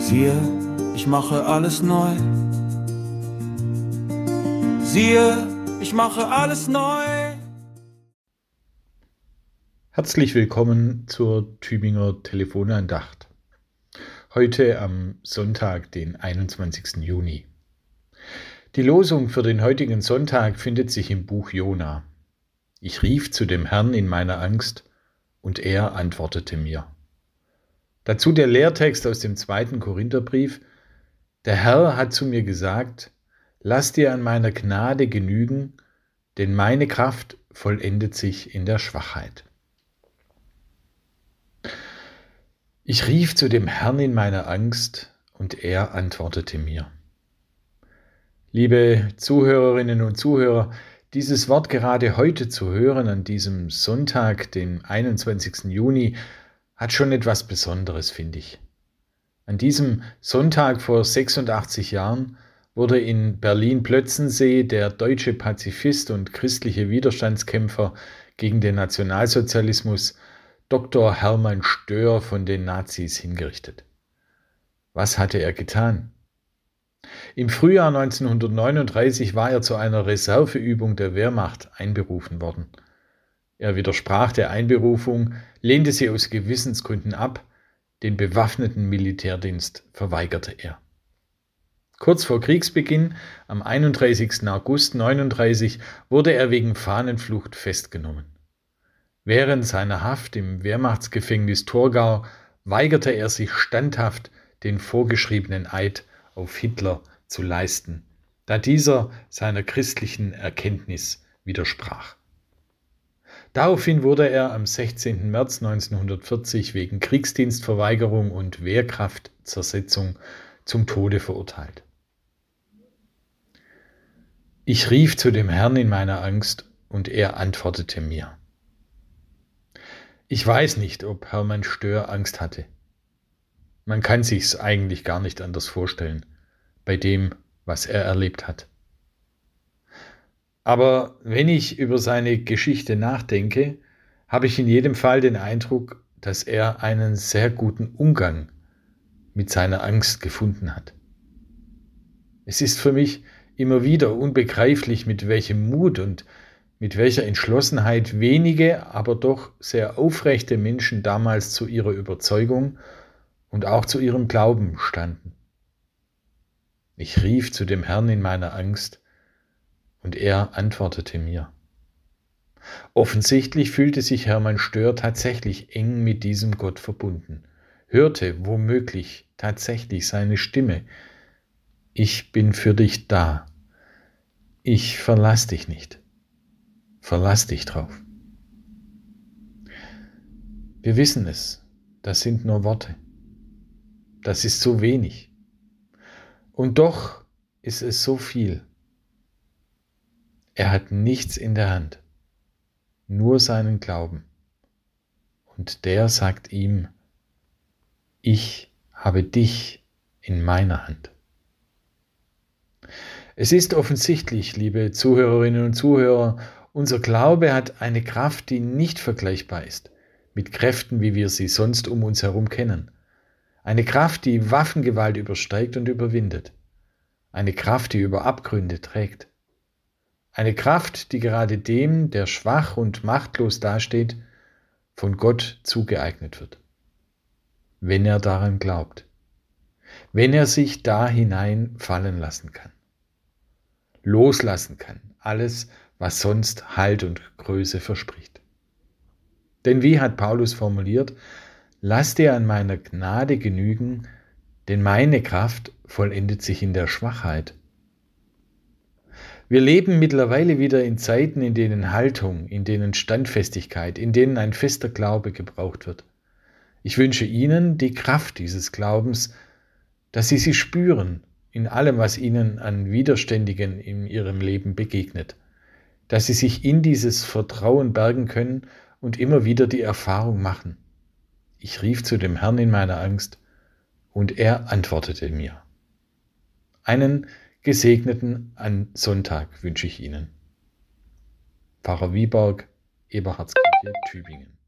Siehe, ich mache alles neu. Siehe, ich mache alles neu. Herzlich willkommen zur Tübinger Telefonandacht. Heute am Sonntag, den 21. Juni. Die Losung für den heutigen Sonntag findet sich im Buch Jona. Ich rief zu dem Herrn in meiner Angst, und er antwortete mir. Dazu der Lehrtext aus dem 2. Korintherbrief. Der Herr hat zu mir gesagt, lass dir an meiner Gnade genügen, denn meine Kraft vollendet sich in der Schwachheit. Ich rief zu dem Herrn in meiner Angst, und er antwortete mir. Liebe Zuhörerinnen und Zuhörer, dieses Wort gerade heute zu hören, an diesem Sonntag, den 21. Juni, hat schon etwas Besonderes, finde ich. An diesem Sonntag vor 86 Jahren wurde in Berlin-Plötzensee der deutsche Pazifist und christliche Widerstandskämpfer gegen den Nationalsozialismus Dr. Hermann Stöhr von den Nazis hingerichtet. Was hatte er getan? Im Frühjahr 1939 war er zu einer Reserveübung der Wehrmacht einberufen worden. Er widersprach der Einberufung, lehnte sie aus Gewissensgründen ab, den bewaffneten Militärdienst verweigerte er. Kurz vor Kriegsbeginn, am 31. August 1939, wurde er wegen Fahnenflucht festgenommen. Während seiner Haft im Wehrmachtsgefängnis Torgau weigerte er sich standhaft, den vorgeschriebenen Eid auf Hitler zu leisten, da dieser seiner christlichen Erkenntnis widersprach. Daraufhin wurde er am 16. März 1940 wegen Kriegsdienstverweigerung und Wehrkraftzersetzung zum Tode verurteilt. Ich rief zu dem Herrn in meiner Angst, und er antwortete mir. Ich weiß nicht, ob Hermann Stöhr Angst hatte. Man kann sich's eigentlich gar nicht anders vorstellen, bei dem, was er erlebt hat. Aber wenn ich über seine Geschichte nachdenke, habe ich in jedem Fall den Eindruck, dass er einen sehr guten Umgang mit seiner Angst gefunden hat. Es ist für mich immer wieder unbegreiflich, mit welchem Mut und mit welcher Entschlossenheit wenige, aber doch sehr aufrechte Menschen damals zu ihrer Überzeugung und auch zu ihrem Glauben standen. Ich rief zu dem Herrn in meiner Angst, und er antwortete mir. Offensichtlich fühlte sich Hermann Stöhr tatsächlich eng mit diesem Gott verbunden, hörte womöglich tatsächlich seine Stimme. Ich bin für dich da. Ich verlass dich nicht. Verlass dich drauf. Wir wissen es, das sind nur Worte. Das ist so wenig. Und doch ist es so viel. Er hat nichts in der Hand, nur seinen Glauben. Und der sagt ihm, ich habe dich in meiner Hand. Es ist offensichtlich, liebe Zuhörerinnen und Zuhörer, unser Glaube hat eine Kraft, die nicht vergleichbar ist mit Kräften, wie wir sie sonst um uns herum kennen. Eine Kraft, die Waffengewalt übersteigt und überwindet. Eine Kraft, die über Abgründe trägt. Eine Kraft, die gerade dem, der schwach und machtlos dasteht, von Gott zugeeignet wird. Wenn er daran glaubt. Wenn er sich da hinein fallen lassen kann. Loslassen kann. Alles, was sonst Halt und Größe verspricht. Denn wie hat Paulus formuliert, lass dir an meiner Gnade genügen, denn meine Kraft vollendet sich in der Schwachheit. Wir leben mittlerweile wieder in Zeiten, in denen Haltung, in denen Standfestigkeit, in denen ein fester Glaube gebraucht wird. Ich wünsche Ihnen die Kraft dieses Glaubens, dass Sie sie spüren in allem, was Ihnen an Widerständigen in Ihrem Leben begegnet, dass Sie sich in dieses Vertrauen bergen können und immer wieder die Erfahrung machen. Ich rief zu dem Herrn in meiner Angst, und er antwortete mir. Einen gesegneten Sonntag wünsche ich Ihnen. Pfarrer Wieborg, Eberhardskirche, Tübingen.